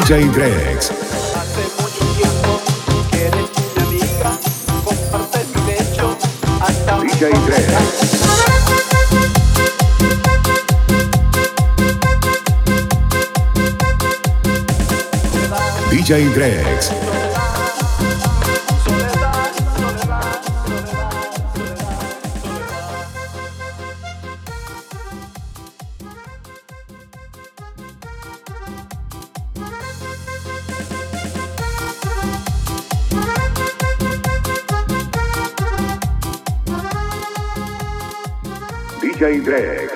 DJ Drex. Hace mucho tiempo que eres mi amiga, compartes mi lecho hasta un DJ Drex. DJ Drex. DJ Drex.